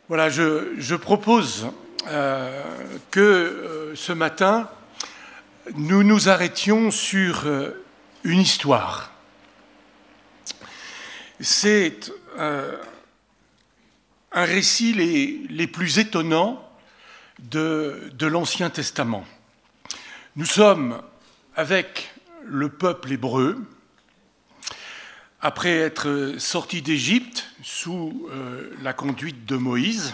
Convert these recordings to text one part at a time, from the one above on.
Voilà, je propose que ce matin, nous nous arrêtions sur une histoire. C'est un récit les plus étonnants de l'Ancien Testament. Nous sommes avec le peuple hébreu, après être sortis d'Égypte sous la conduite de Moïse,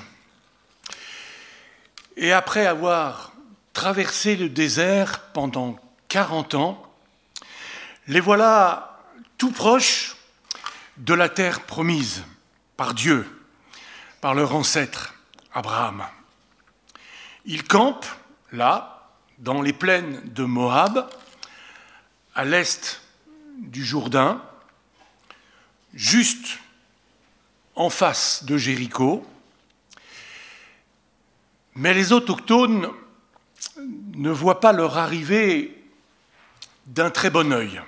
et après avoir traversé le désert pendant 40 ans, les voilà tout proches de la terre promise par Dieu, par leur ancêtre Abraham. Ils campent là, dans les plaines de Moab, à l'est du Jourdain, juste en face de Jéricho. Mais les autochtones ne voient pas leur arrivée d'un très bon œil.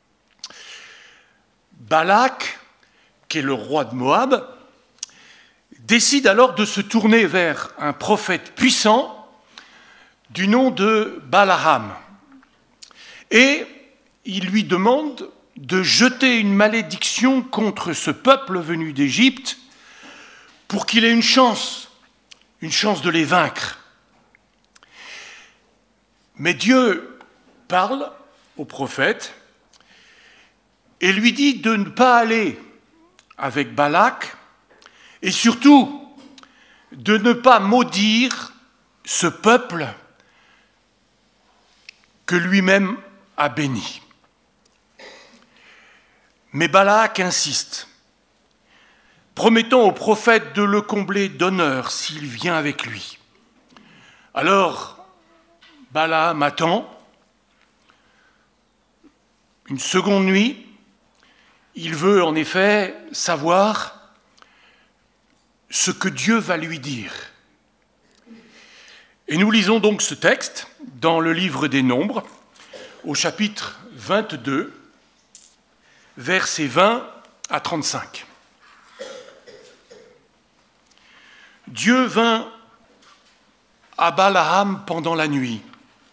Balak, qui est le roi de Moab, décide alors de se tourner vers un prophète puissant du nom de Balaam. Et il lui demande de jeter une malédiction contre ce peuple venu d'Égypte pour qu'il ait une chance de les vaincre. Mais Dieu parle au prophète et lui dit de ne pas aller avec Balak et surtout de ne pas maudire ce peuple que lui-même a béni. Mais Balak insiste, promettant au prophète de le combler d'honneur s'il vient avec lui. Alors, Balaam attend. Une seconde nuit, il veut en effet savoir ce que Dieu va lui dire. Et nous lisons donc ce texte dans le livre des Nombres, au chapitre 22, versets 20 à 35. Dieu vint à Balaam pendant la nuit.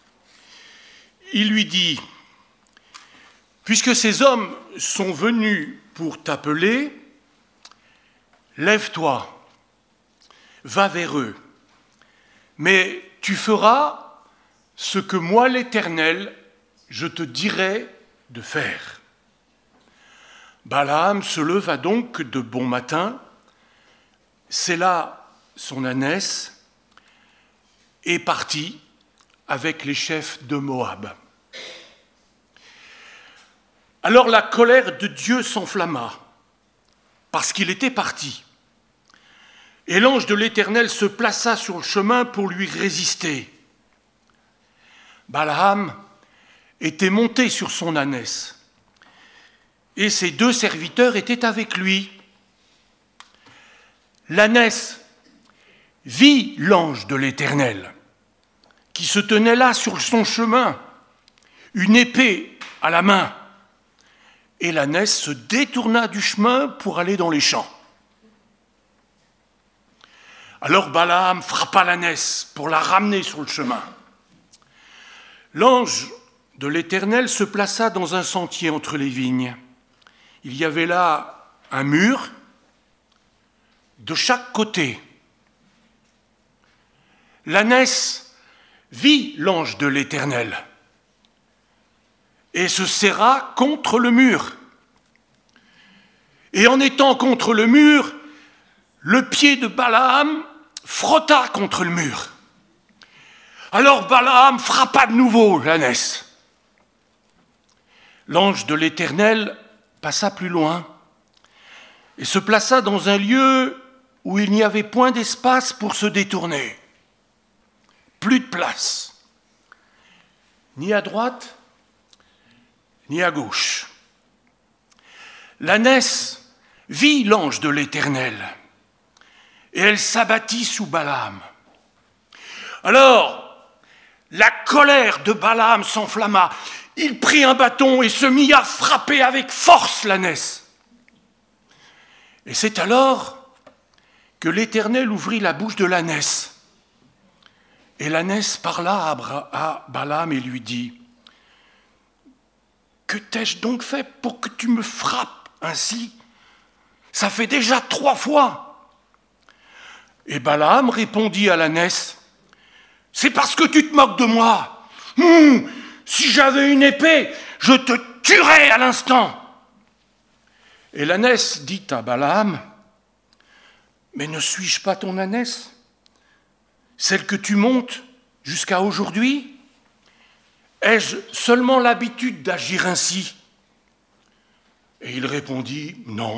Il lui dit, « Puisque ces hommes sont venus pour t'appeler, lève-toi, va vers eux, mais tu feras ce que moi, l'Éternel, je te dirai de faire. » Balaam se leva donc de bon matin, sella son ânesse et partit avec les chefs de Moab. Alors la colère de Dieu s'enflamma, parce qu'il était parti. Et l'ange de l'Éternel se plaça sur le chemin pour lui résister. Balaam était monté sur son ânesse, et ses deux serviteurs étaient avec lui. L'ânesse vit l'ange de l'Éternel, qui se tenait là sur son chemin, une épée à la main, et l'ânesse se détourna du chemin pour aller dans les champs. Alors Balaam frappa l'ânesse pour la ramener sur le chemin. L'ange de l'Éternel se plaça dans un sentier entre les vignes. Il y avait là un mur de chaque côté. L'ânesse vit l'ange de l'Éternel et se serra contre le mur. Et en étant contre le mur, le pied de Balaam frotta contre le mur. Alors Balaam frappa de nouveau l'ânesse. L'ange de l'Éternel passa plus loin et se plaça dans un lieu où il n'y avait point d'espace pour se détourner. Plus de place, ni à droite, ni à gauche. L'ânesse vit l'ange de l'Éternel, et elle s'abattit sous Balaam. Alors, la colère de Balaam s'enflamma. Il prit un bâton et se mit à frapper avec force l'ânesse. Et c'est alors que l'Éternel ouvrit la bouche de l'ânesse. Et l'ânesse parla à Balaam et lui dit, « Que t'ai-je donc fait pour que tu me frappes ainsi? Ça fait déjà 3 fois. » Et Balaam répondit à l'ânesse, « C'est parce que tu te moques de moi. Si j'avais une épée, je te tuerais à l'instant. » Et l'ânesse dit à Balaam, « Mais ne suis-je pas ton ânesse, celle que tu montes jusqu'à aujourd'hui? Ai-je seulement l'habitude d'agir ainsi ?» Et il répondit, « Non. »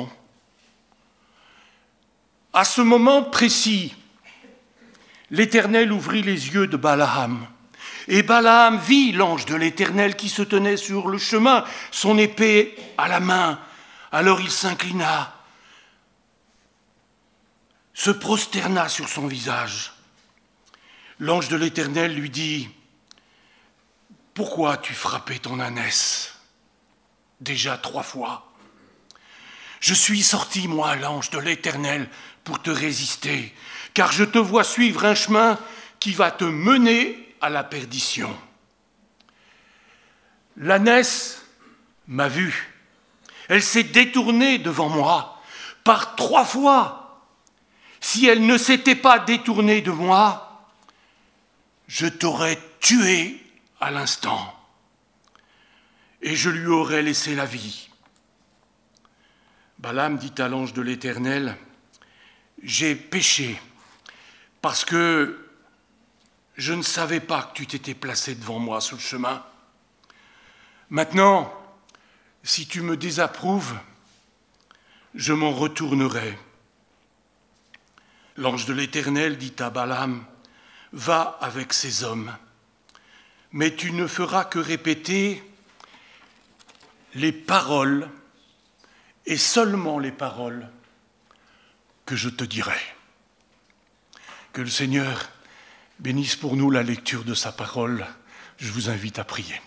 À ce moment précis, l'Éternel ouvrit les yeux de Balaam. Et Balaam vit l'ange de l'Éternel qui se tenait sur le chemin, son épée à la main. Alors il s'inclina, se prosterna sur son visage. L'ange de l'Éternel lui dit, « Pourquoi as-tu frappé ton ânesse déjà 3 fois? Je suis sorti, moi, l'ange de l'Éternel, pour te résister, car je te vois suivre un chemin qui va te mener à la perdition. » L'ânesse m'a vu. Elle s'est détournée devant moi par 3 fois. Si elle ne s'était pas détournée de moi, je t'aurais tué à l'instant et je lui aurais laissé la vie. Balaam dit à l'ange de l'Éternel, « J'ai péché parce que je ne savais pas que tu t'étais placé devant moi sur le chemin. Maintenant, si tu me désapprouves, je m'en retournerai. » L'ange de l'Éternel dit à Balaam, « Va avec ces hommes, mais tu ne feras que répéter les paroles, et seulement les paroles, que je te dirai. » Que le Seigneur bénisse pour nous la lecture de sa parole. Je vous invite à prier.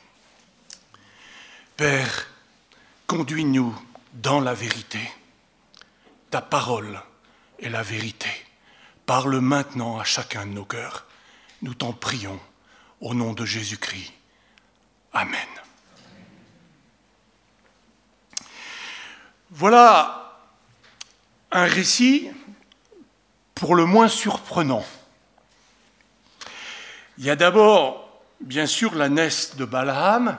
Père, conduis-nous dans la vérité. Ta parole est la vérité. Parle maintenant à chacun de nos cœurs. Nous t'en prions au nom de Jésus-Christ. Amen. Voilà un récit pour le moins surprenant. Il y a d'abord, bien sûr, l'ânesse de Balaam.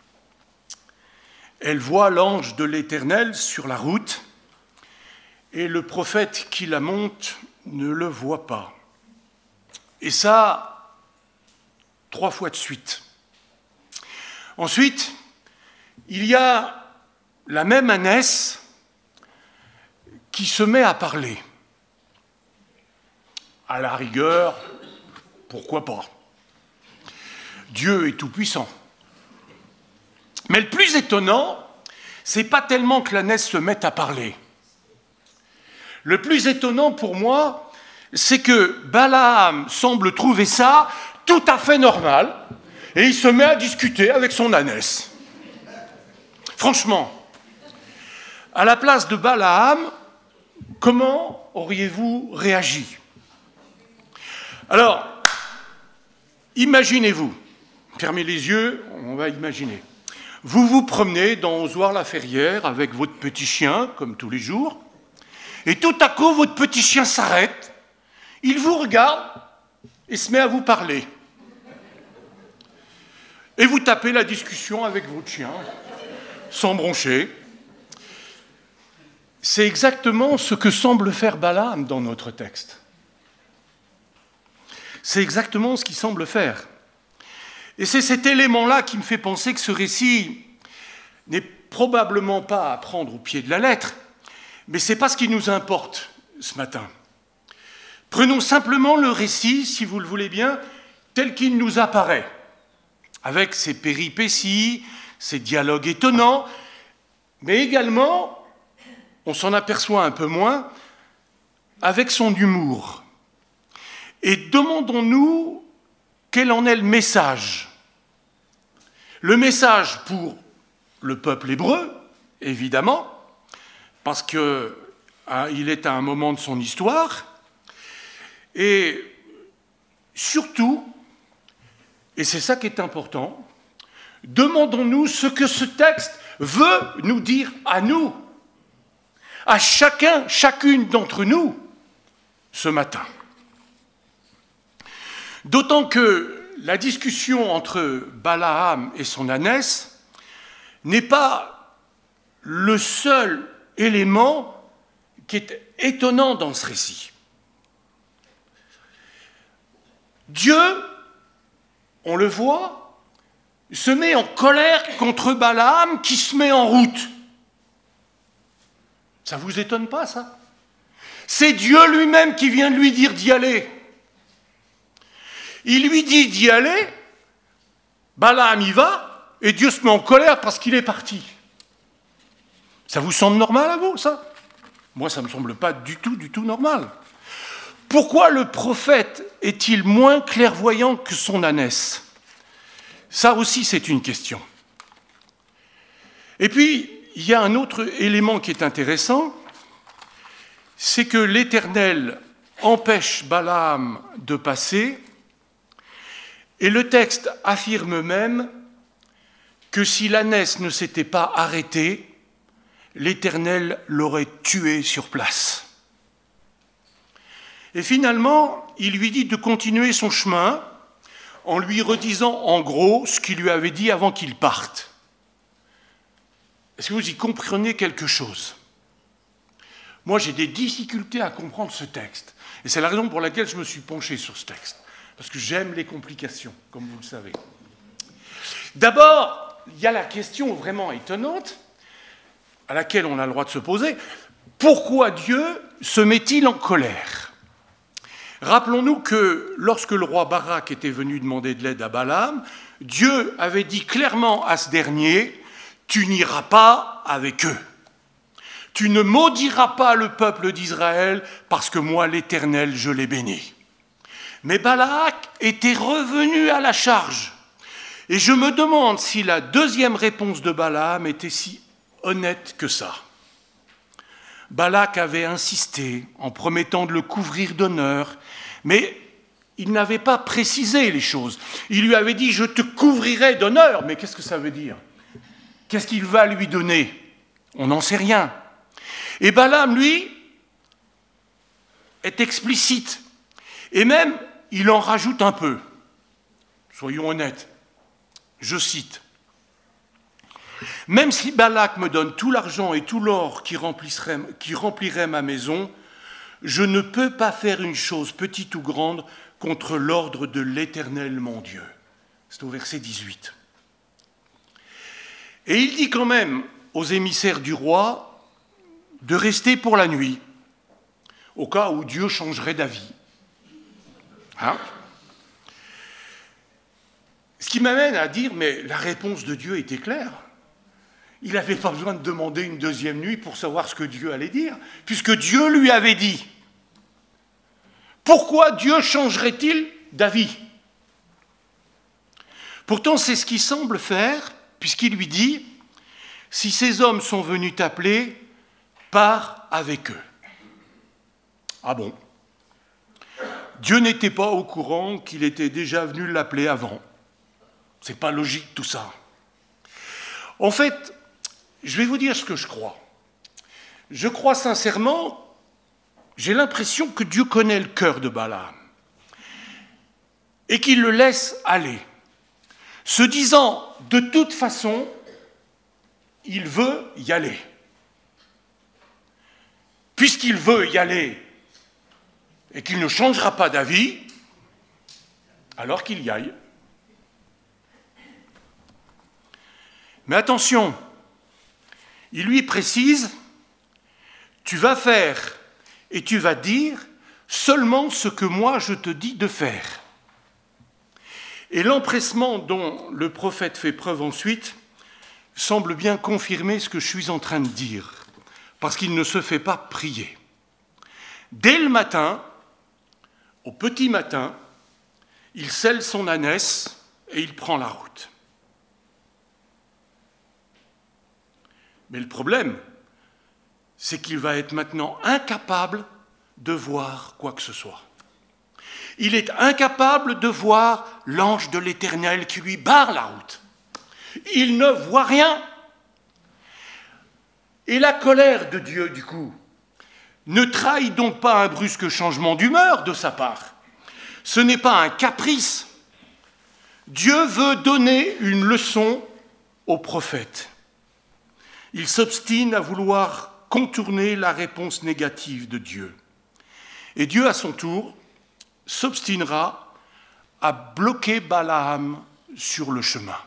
Elle voit l'ange de l'Éternel sur la route et le prophète qui la monte ne le voit pas. Et ça, 3 fois de suite. Ensuite, il y a la même ânesse qui se met à parler. À la rigueur, pourquoi pas? Dieu est tout-puissant. Mais le plus étonnant, c'est pas tellement que l'ânesse se mette à parler. Le plus étonnant pour moi, c'est que Balaam semble trouver ça tout à fait normal et il se met à discuter avec son ânesse. Franchement, à la place de Balaam, comment auriez-vous réagi? Alors, imaginez-vous, fermez les yeux, on va imaginer. Vous vous promenez dans Ozoir-la-Ferrière avec votre petit chien, comme tous les jours, et tout à coup, votre petit chien s'arrête, il vous regarde et se met à vous parler. Et vous tapez la discussion avec votre chien, sans broncher. C'est exactement ce que semble faire Balaam dans notre texte. C'est exactement ce qu'il semble faire. Et c'est cet élément-là qui me fait penser que ce récit n'est probablement pas à prendre au pied de la lettre, mais ce n'est pas ce qui nous importe ce matin. Prenons simplement le récit, si vous le voulez bien, tel qu'il nous apparaît, avec ses péripéties, ses dialogues étonnants, mais également, on s'en aperçoit un peu moins, avec son humour. Et demandons-nous quel en est le message. Le message pour le peuple hébreu, évidemment, parce qu'il est à un moment de son histoire, Et surtout, et c'est ça qui est important, demandons-nous ce que ce texte veut nous dire à nous, à chacun, chacune d'entre nous, ce matin. D'autant que la discussion entre Balaam et son ânesse n'est pas le seul élément qui est étonnant dans ce récit. Dieu, on le voit, se met en colère contre Balaam qui se met en route. Ça ne vous étonne pas, ça? C'est Dieu lui-même qui vient de lui dire d'y aller. Il lui dit d'y aller, Balaam y va, et Dieu se met en colère parce qu'il est parti. Ça vous semble normal à vous, ça? Moi, ça ne me semble pas du tout normal. Pourquoi le prophète est-il moins clairvoyant que son ânesse? Ça aussi, c'est une question. Et puis, il y a un autre élément qui est intéressant, c'est que l'Éternel empêche Balaam de passer, et le texte affirme même que si l'ânesse ne s'était pas arrêtée, l'Éternel l'aurait tué sur place. Et finalement, il lui dit de continuer son chemin en lui redisant en gros ce qu'il lui avait dit avant qu'il parte. Est-ce que vous y comprenez quelque chose? Moi, j'ai des difficultés à comprendre ce texte. Et c'est la raison pour laquelle je me suis penché sur ce texte. Parce que j'aime les complications, comme vous le savez. D'abord, il y a la question vraiment étonnante, à laquelle on a le droit de se poser. Pourquoi Dieu se met-il en colère? Rappelons-nous que lorsque le roi Barak était venu demander de l'aide à Balaam, Dieu avait dit clairement à ce dernier, « Tu n'iras pas avec eux. Tu ne maudiras pas le peuple d'Israël, parce que moi, l'Éternel, je l'ai béni. » Mais Balak était revenu à la charge. Et je me demande si la deuxième réponse de Balaam était si honnête que ça. Balak avait insisté en promettant de le couvrir d'honneur, mais il n'avait pas précisé les choses. Il lui avait dit « Je te couvrirai d'honneur », mais qu'est-ce que ça veut dire? Qu'est-ce qu'il va lui donner? On n'en sait rien. Et Balaam, lui, est explicite. Et même, il en rajoute un peu. Soyons honnêtes. Je cite. « Même si Balak me donne tout l'argent et tout l'or qui remplirait ma maison, je ne peux pas faire une chose petite ou grande contre l'ordre de l'Éternel mon Dieu. » C'est au verset 18. Et il dit quand même aux émissaires du roi de rester pour la nuit, au cas où Dieu changerait d'avis. Hein? Ce qui m'amène à dire, mais la réponse de Dieu était claire. Il n'avait pas besoin de demander une deuxième nuit pour savoir ce que Dieu allait dire, puisque Dieu lui avait dit. Pourquoi Dieu changerait-il d'avis? Pourtant, c'est ce qu'il semble faire, puisqu'il lui dit, « Si ces hommes sont venus t'appeler, pars avec eux. » Ah bon? Dieu n'était pas au courant qu'il était déjà venu l'appeler avant. C'est pas logique tout ça. En fait, je vais vous dire ce que je crois. Je crois sincèrement, j'ai l'impression que Dieu connaît le cœur de Balaam et qu'il le laisse aller, se disant, de toute façon, il veut y aller. Puisqu'il veut y aller et qu'il ne changera pas d'avis, alors qu'il y aille. Mais attention, il lui précise, tu vas faire et tu vas dire seulement ce que moi je te dis de faire. Et l'empressement dont le prophète fait preuve ensuite semble bien confirmer ce que je suis en train de dire, parce qu'il ne se fait pas prier. Dès le matin, au petit matin, il selle son ânesse et il prend la route. Mais le problème, c'est qu'il va être maintenant incapable de voir quoi que ce soit. Il est incapable de voir l'ange de l'Éternel qui lui barre la route. Il ne voit rien. Et la colère de Dieu, du coup, ne trahit donc pas un brusque changement d'humeur de sa part. Ce n'est pas un caprice. Dieu veut donner une leçon au prophète. Il s'obstine à vouloir contourner la réponse négative de Dieu. Et Dieu, à son tour, s'obstinera à bloquer Balaam sur le chemin.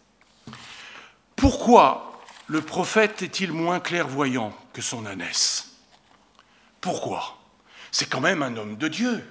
Pourquoi le prophète est-il moins clairvoyant que son ânesse? Pourquoi? C'est quand même un homme de Dieu.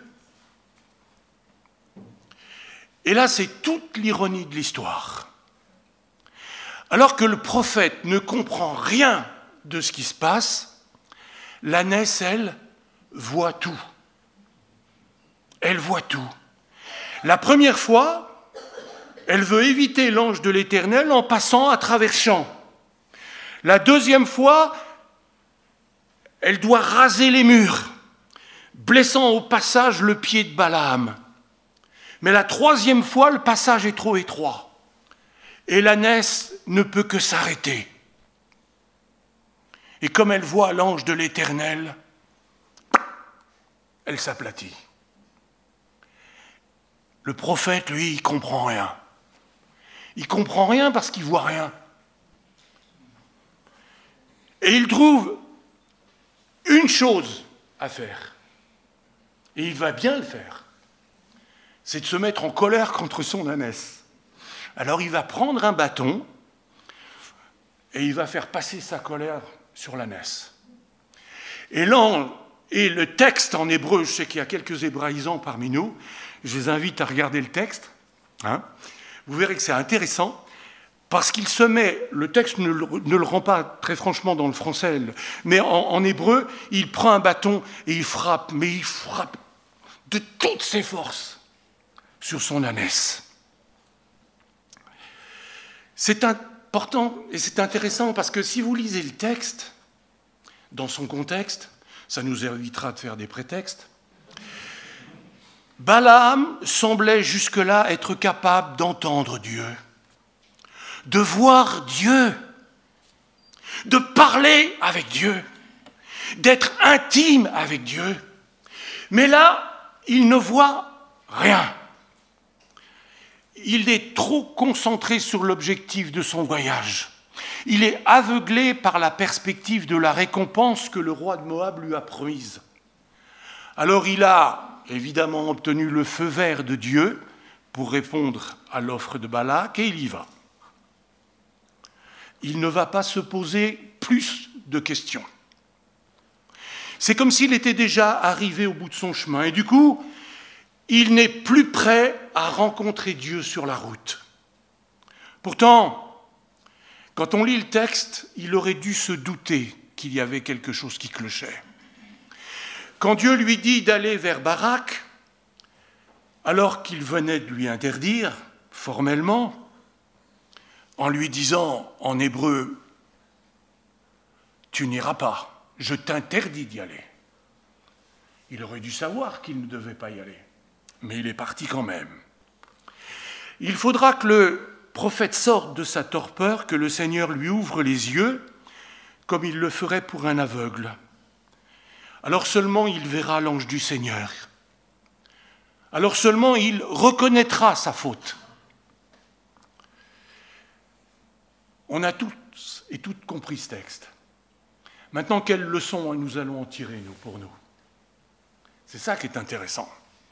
Et là, c'est toute l'ironie de l'histoire. Alors que le prophète ne comprend rien de ce qui se passe, l'ânesse, elle, voit tout. Elle voit tout. La première fois, elle veut éviter l'ange de l'Éternel en passant à travers champs. La deuxième fois, elle doit raser les murs, blessant au passage le pied de Balaam. Mais la troisième fois, le passage est trop étroit. Et l'ânesse ne peut que s'arrêter. Et comme elle voit l'ange de l'Éternel, elle s'aplatit. Le prophète, lui, il comprend rien. Il comprend rien parce qu'il voit rien. Et il trouve une chose à faire. Et il va bien le faire. C'est de se mettre en colère contre son ânesse. Alors il va prendre un bâton et il va faire passer sa colère sur l'ânesse. Et le texte en hébreu, je sais qu'il y a quelques hébraïsants parmi nous, je les invite à regarder le texte. Vous verrez que c'est intéressant, parce qu'il se met, le texte ne le rend pas très franchement dans le français, mais en hébreu, il prend un bâton et il frappe, mais il frappe de toutes ses forces sur son ânesse. C'est important et c'est intéressant parce que si vous lisez le texte, dans son contexte, ça nous évitera de faire des prétextes, Balaam semblait jusque-là être capable d'entendre Dieu, de voir Dieu, de parler avec Dieu, d'être intime avec Dieu. Mais là, il ne voit rien. Il est trop concentré sur l'objectif de son voyage. Il est aveuglé par la perspective de la récompense que le roi de Moab lui a promise. Alors il a évidemment obtenu le feu vert de Dieu pour répondre à l'offre de Balak et il y va. Il ne va pas se poser plus de questions. C'est comme s'il était déjà arrivé au bout de son chemin et du coup, il n'est plus prêt à rencontrer Dieu sur la route. Pourtant, quand on lit le texte, il aurait dû se douter qu'il y avait quelque chose qui clochait. Quand Dieu lui dit d'aller vers Barak, alors qu'il venait de lui interdire, formellement, en lui disant en hébreu, « Tu n'iras pas, je t'interdis d'y aller ». Il aurait dû savoir qu'il ne devait pas y aller, mais il est parti quand même. Il faudra que le prophète sorte de sa torpeur, que le Seigneur lui ouvre les yeux, comme il le ferait pour un aveugle. Alors seulement il verra l'ange du Seigneur. Alors seulement il reconnaîtra sa faute. On a tous et toutes compris ce texte. Maintenant, quelle leçon nous allons en tirer, nous, pour nous? C'est ça qui est intéressant.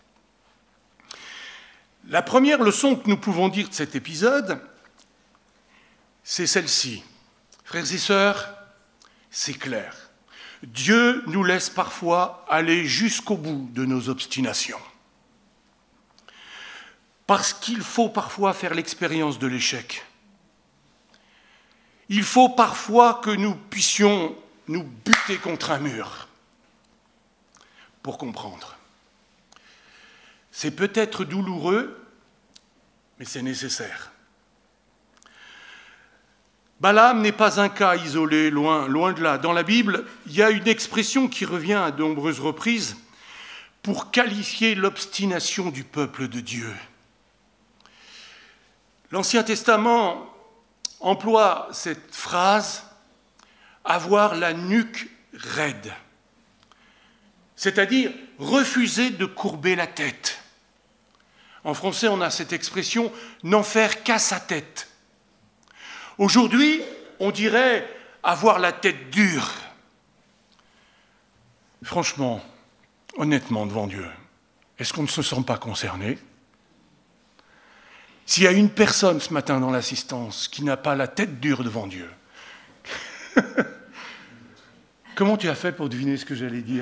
La première leçon que nous pouvons dire de cet épisode, c'est celle-ci. Frères et sœurs, c'est clair. Dieu nous laisse parfois aller jusqu'au bout de nos obstinations. Parce qu'il faut parfois faire l'expérience de l'échec. Il faut parfois que nous puissions nous buter contre un mur pour comprendre. C'est peut-être douloureux, mais c'est nécessaire. Balaam n'est pas un cas isolé, loin de là. Dans la Bible, il y a une expression qui revient à de nombreuses reprises pour qualifier l'obstination du peuple de Dieu. L'Ancien Testament emploie cette phrase « avoir la nuque raide », c'est-à-dire refuser de courber la tête. En français, on a cette expression « n'en faire qu'à sa tête ». Aujourd'hui, on dirait avoir la tête dure. Franchement, honnêtement, devant Dieu, est-ce qu'on ne se sent pas concerné ? S'il y a une personne ce matin dans l'assistance qui n'a pas la tête dure devant Dieu, comment tu as fait pour deviner ce que j'allais dire ?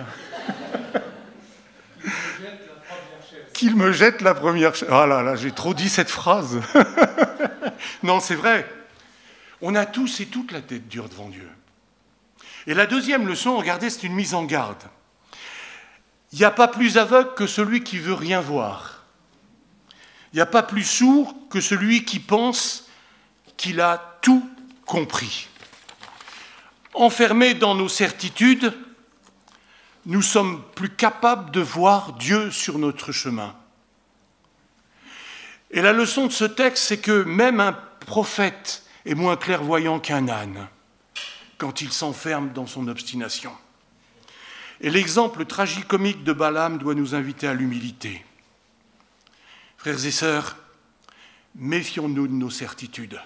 Qu'il me jette la première chaise. Ah là là, j'ai trop dit cette phrase. Non, c'est vrai. On a tous et toutes la tête dure devant Dieu. Et la deuxième leçon, regardez, c'est une mise en garde. Il n'y a pas plus aveugle que celui qui veut rien voir. Il n'y a pas plus sourd que celui qui pense qu'il a tout compris. Enfermés dans nos certitudes, nous sommes plus capables de voir Dieu sur notre chemin. Et la leçon de ce texte, c'est que même un prophète est moins clairvoyant qu'un âne quand il s'enferme dans son obstination. Et l'exemple tragicomique de Balaam doit nous inviter à l'humilité. Frères et sœurs, méfions-nous de nos certitudes.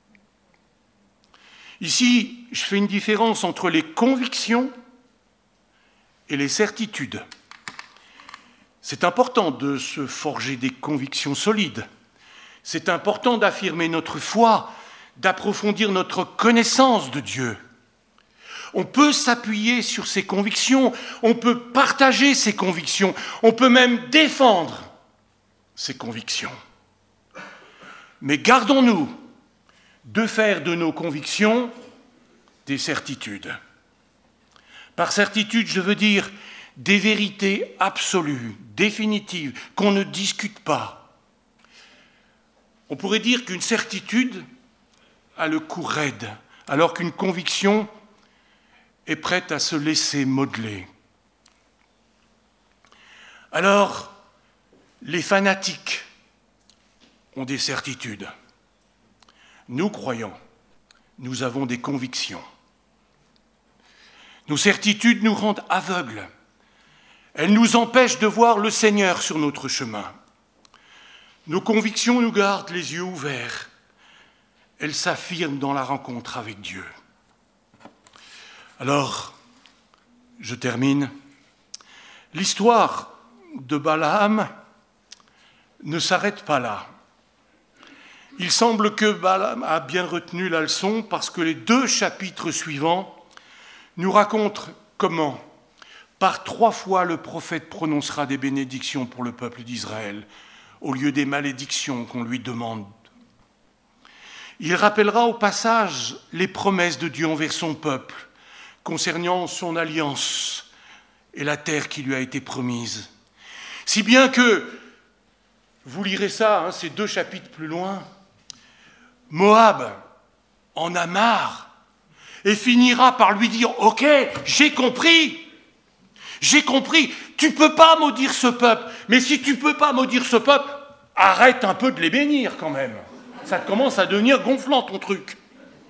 Ici, je fais une différence entre les convictions et les certitudes. C'est important de se forger des convictions solides. C'est important d'affirmer notre foi, d'approfondir notre connaissance de Dieu. On peut s'appuyer sur ses convictions, on peut partager ses convictions, on peut même défendre ses convictions. Mais gardons-nous de faire de nos convictions des certitudes. Par certitude, je veux dire des vérités absolues, définitives, qu'on ne discute pas. On pourrait dire qu'une certitude a le cou raide, alors qu'une conviction est prête à se laisser modeler. Alors, les fanatiques ont des certitudes. Nous, croyants, nous avons des convictions. Nos certitudes nous rendent aveugles. Elles nous empêchent de voir le Seigneur sur notre chemin. Nos convictions nous gardent les yeux ouverts. Elles s'affirment dans la rencontre avec Dieu. Alors, je termine. L'histoire de Balaam ne s'arrête pas là. Il semble que Balaam a bien retenu la leçon parce que les 2 chapitres suivants nous racontent comment, par 3 fois, le prophète prononcera des bénédictions pour le peuple d'Israël, au lieu des malédictions qu'on lui demande. Il rappellera au passage les promesses de Dieu envers son peuple, concernant son alliance et la terre qui lui a été promise. Si bien que, vous lirez ça, ces 2 chapitres plus loin, Moab en a marre et finira par lui dire « Ok, j'ai compris, tu ne peux pas maudire ce peuple, mais si tu ne peux pas maudire ce peuple, arrête un peu de les bénir quand même. Ça commence à devenir gonflant ton truc. »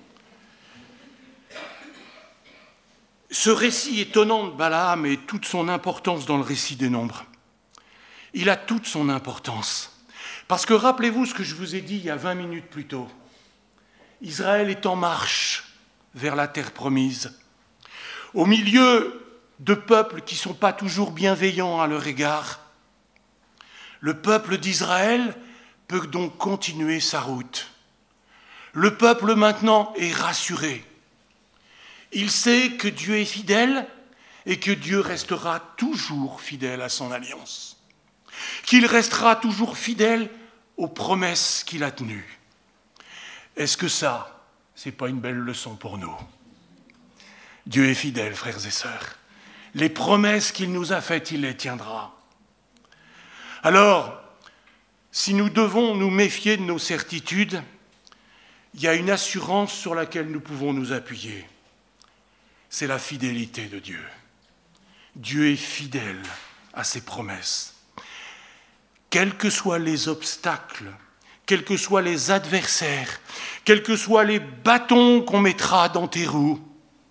Ce récit étonnant de Balaam et toute son importance dans le récit des Nombres, il a toute son importance. Parce que rappelez-vous ce que je vous ai dit il y a 20 minutes plus tôt. Israël est en marche vers la terre promise, au milieu de peuples qui ne sont pas toujours bienveillants à leur égard. Le peuple d'Israël peut donc continuer sa route. Le peuple maintenant est rassuré. Il sait que Dieu est fidèle et que Dieu restera toujours fidèle à son alliance, qu'il restera toujours fidèle aux promesses qu'il a tenues. Est-ce que ça, c'est pas une belle leçon pour nous ? Dieu est fidèle, frères et sœurs. Les promesses qu'il nous a faites, il les tiendra. Alors, si nous devons nous méfier de nos certitudes, il y a une assurance sur laquelle nous pouvons nous appuyer. C'est la fidélité de Dieu. Dieu est fidèle à ses promesses. Quels que soient les obstacles, quels que soient les adversaires, quels que soient les bâtons qu'on mettra dans tes roues,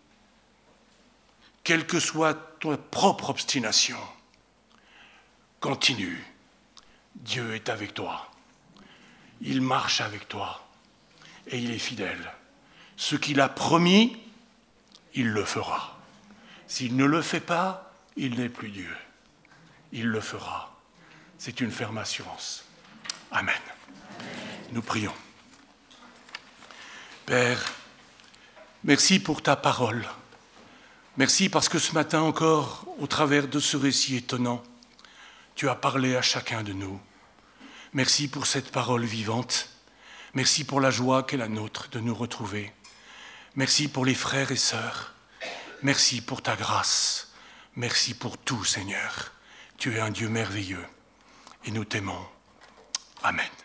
quelle que soit ta propre obstination, continue. Dieu est avec toi. Il marche avec toi et il est fidèle. Ce qu'il a promis, il le fera. S'il ne le fait pas, il n'est plus Dieu. Il le fera. C'est une ferme assurance. Amen. Nous prions. Père, merci pour ta parole. Merci parce que ce matin encore, au travers de ce récit étonnant, tu as parlé à chacun de nous. Merci pour cette parole vivante. Merci pour la joie qu'est la nôtre de nous retrouver. Merci pour les frères et sœurs. Merci pour ta grâce. Merci pour tout, Seigneur. Tu es un Dieu merveilleux et nous t'aimons. Amen.